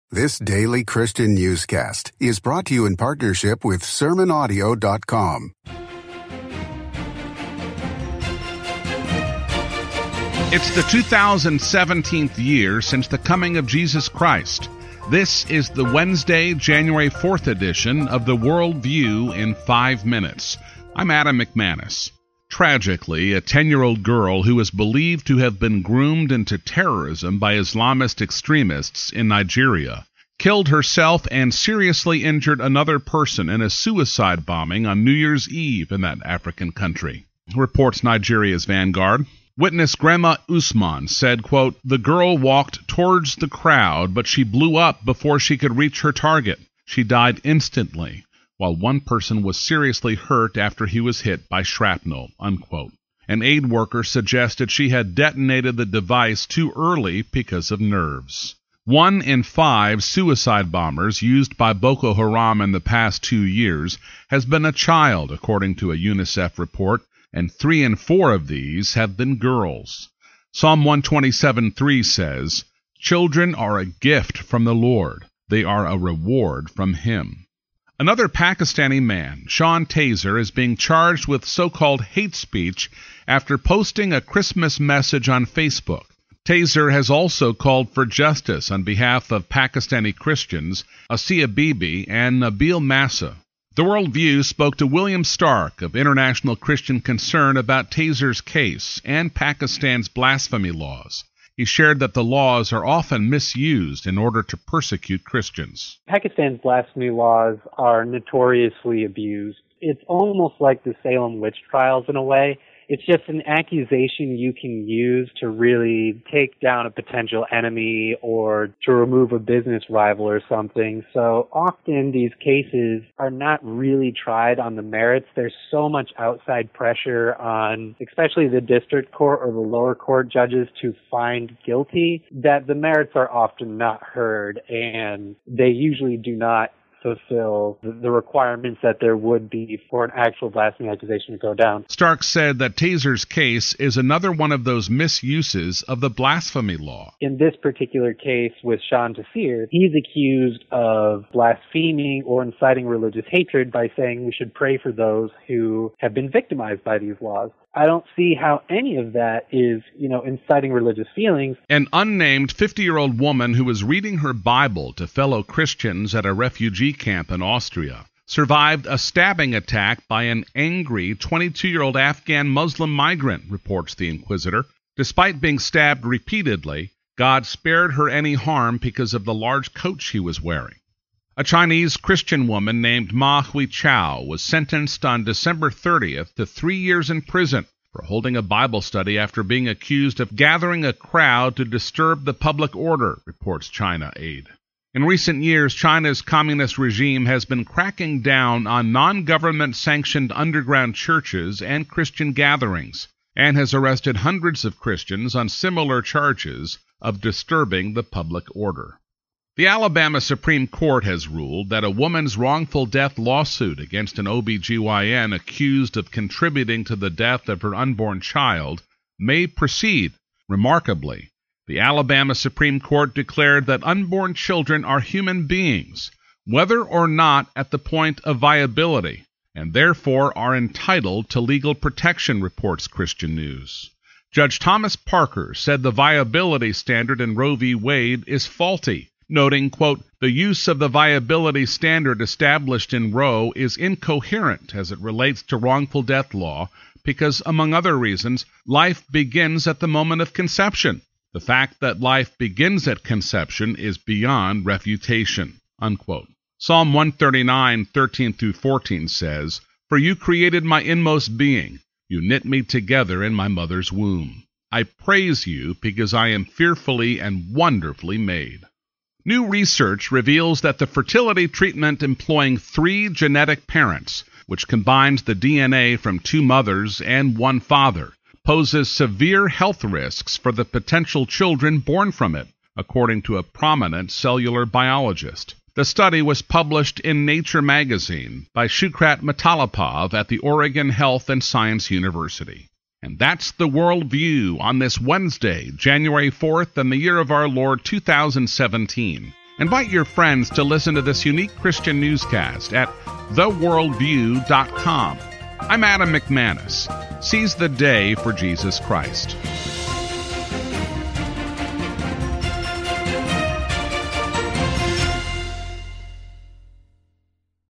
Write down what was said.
This daily Christian newscast is brought to you in partnership with SermonAudio.com. It's the 2017th year since the coming of Jesus Christ. This is the Wednesday, January 4th edition of the World View in 5 minutes. I'm Adam McManus. Tragically, a 10-year-old girl who is believed to have been groomed into terrorism by Islamist extremists in Nigeria killed herself and seriously injured another person in a suicide bombing on New Year's Eve in that African country, reports Nigeria's Vanguard. Witness Grandma Usman said, quote, "The girl walked towards the crowd, but she blew up before she could reach her target. She died instantly, while one person was seriously hurt after he was hit by shrapnel," unquote. An aid worker suggested she had detonated the device too early because of nerves. 1 in 5 suicide bombers used by Boko Haram in the past 2 years has been a child, according to a UNICEF report, and 3 in 4 of these have been girls. Psalm 127:3 says, "Children are a gift from the Lord. They are a reward from Him." Another Pakistani man, Sean Taser, is being charged with so-called hate speech after posting a Christmas message on Facebook. Taser has also called for justice on behalf of Pakistani Christians, Asiya Bibi and Nabil Massa. The World View spoke to William Stark of International Christian Concern about Taser's case and Pakistan's blasphemy laws. He shared that the laws are often misused in order to persecute Christians. Pakistan's blasphemy laws are notoriously abused. It's almost like the Salem witch trials in a way. It's just an accusation you can use to really take down a potential enemy or to remove a business rival or something. So often these cases are not really tried on the merits. There's so much outside pressure on especially the district court or the lower court judges to find guilty that the merits are often not heard, and they usually do not fulfill the requirements that there would be for an actual blasphemy accusation to go down. Stark said that Taser's case is another one of those misuses of the blasphemy law. In this particular case with Sean Taser, he's accused of blaspheming or inciting religious hatred by saying we should pray for those who have been victimized by these laws. I don't see how any of that is, inciting religious feelings. An unnamed 50-year-old woman who was reading her Bible to fellow Christians at a refugee camp in Austria survived a stabbing attack by an angry 22-year-old Afghan Muslim migrant, reports the Inquisitor. Despite being stabbed repeatedly, God spared her any harm because of the large coat she was wearing. A Chinese Christian woman named Ma Hui Chao was sentenced on December 30th to 3 years in prison for holding a Bible study after being accused of gathering a crowd to disturb the public order, reports China Aid. In recent years, China's communist regime has been cracking down on non-government sanctioned underground churches and Christian gatherings, and has arrested hundreds of Christians on similar charges of disturbing the public order. The Alabama Supreme Court has ruled that a woman's wrongful death lawsuit against an OB-GYN accused of contributing to the death of her unborn child may proceed. Remarkably, the Alabama Supreme Court declared that unborn children are human beings, whether or not at the point of viability, and therefore are entitled to legal protection, reports Christian News. Judge Thomas Parker said the viability standard in Roe v. Wade is faulty, noting, quote, "The use of the viability standard established in Roe is incoherent as it relates to wrongful death law because, among other reasons, life begins at the moment of conception. The fact that life begins at conception is beyond refutation," unquote. Psalm 139:13-14 says, "For you created my inmost being. You knit me together in my mother's womb. I praise you because I am fearfully and wonderfully made." New research reveals that the fertility treatment employing 3 genetic parents, which combines the DNA from 2 mothers and 1 father, poses severe health risks for the potential children born from it, according to a prominent cellular biologist. The study was published in Nature magazine by Shukrat Matalapov at the Oregon Health and Science University. And that's the World View on this Wednesday, January 4th, in the year of our Lord 2017. Invite your friends to listen to this unique Christian newscast at theworldview.com. I'm Adam McManus. Seize the day for Jesus Christ.